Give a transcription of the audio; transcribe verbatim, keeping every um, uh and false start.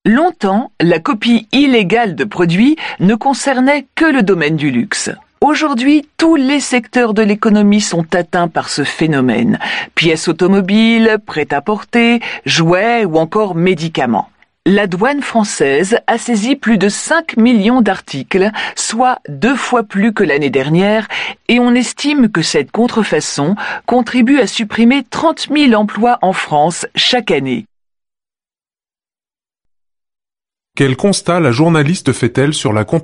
Longtemps, la copie illégale de produits ne concernait que le domaine du luxe. Aujourd'hui, tous les secteurs de l'économie sont atteints par ce phénomène. Pièces automobiles, prêt-à-porter, jouets ou encore médicaments. La douane française a saisi plus de cinq millions d'articles, soit deux fois plus que l'année dernière, et on estime que cette contrefaçon contribue à supprimer trente mille emplois en France chaque année. Quel constat la journaliste fait-elle sur la contrefaçon ?